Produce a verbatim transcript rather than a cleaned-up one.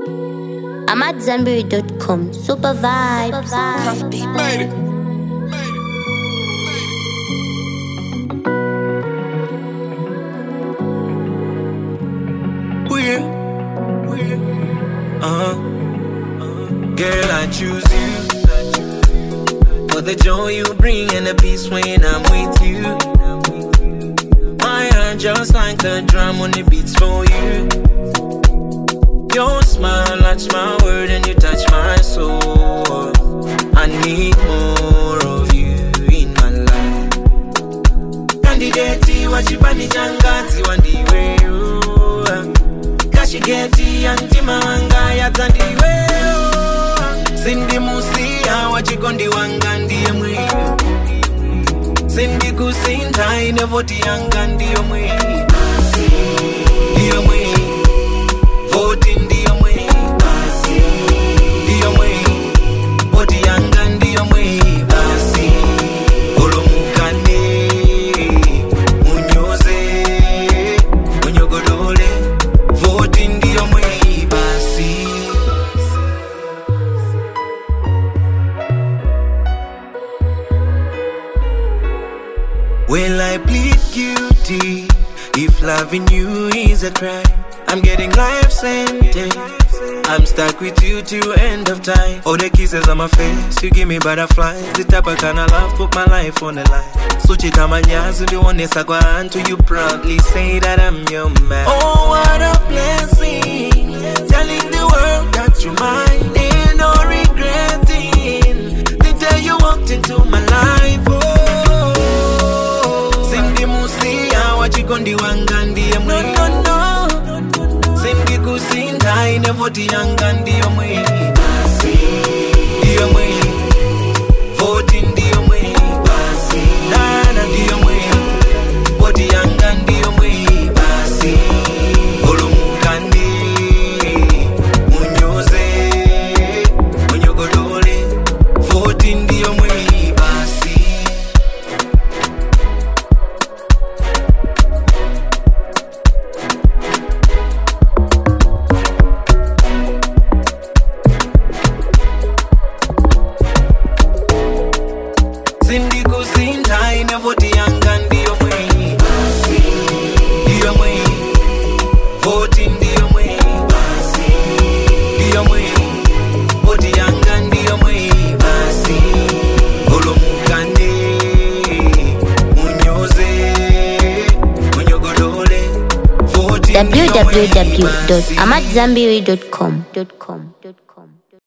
I'm at Zanberry dot com. Super vibes. Puff beat. Made it. We're, we're, uh-huh. Girl, I choose you for the joy you bring and the peace when I'm with you. My heart just like a drum when it beats for you. Your smile, that's my word, and you touch my soul. I need more of you in my life. Candidate, what you bani jangati wandiwe you. Kashigeti antima wanga ya tandiwe you. Sindi musia wachikondi wanga ndiye mwi. Sindi kusinta inevoti yanga ndiyo mwi. Ndiyo mwi. Voti ndiyo mwi. Ndiyo mwi. Voti yanga ndiyo mwi. Basi olomukane munyoze munyogodole. Voti ndiyo mwi. Basi will I plead guilty if loving you is a crime? I'm getting life sentence. I'm stuck with you till end of time. All the kisses on my face, you give me butterflies. The type of kind of love, put my life on the line. Suchi tamanyazu, the one is agwa until you proudly say that I'm your man. Oh, what a blessing, telling the world that you're mine. Ain't no regretting the day you walked into my life. Oh, Sindi musia, wachikondi wangandi ya mwe. No, no, no. Sindi kusinta inevoti yanga ndiyo mwi. Basi ndiyo mwi. Voti ndiyo mwi. Basi nana ndiyo mwi. Voti yanga ndiyo mwi. Basi olumukane munyoze munyogodole. Voti ndiyo mwi. Basi Sindi kusinta inevoti yanga ndiyo mwi. Basi ndiyo mwi. Voti ndiyo mwi. Basi ndiyo mwi. Voti yanga ndiyo mwi. Basi olomukane munyoze munyogodole. Voti ndiyo mwi. w w w dot amat zanberry dot com.